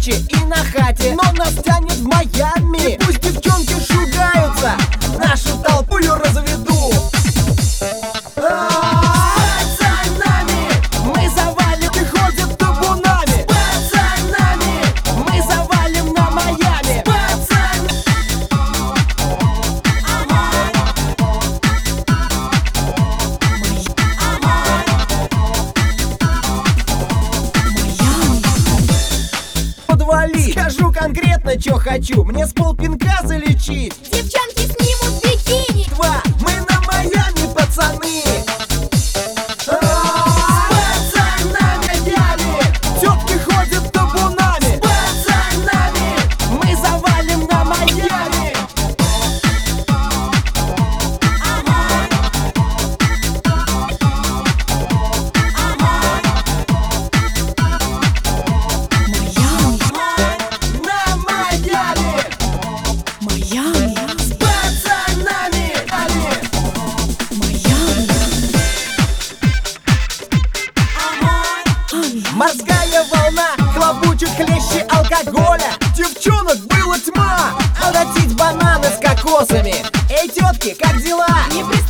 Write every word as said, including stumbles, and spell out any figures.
даче и на хате, но нас тянет в Майами. И пусть девчонки шугаются, нашу толпу я разведу. Скажу конкретно, чё хочу. Мне с полпинка залечить. Девчонки снимут бикини. Два, мы на Майами, пацаны. С пацанами. Тётки ходят табунами. С пацанами. Мы завалим на Майами. Морская волна хлобучит хлеще алкоголя. Девчонок было тьма, а дать бананы с кокосами. Эй, тетки, как дела? Не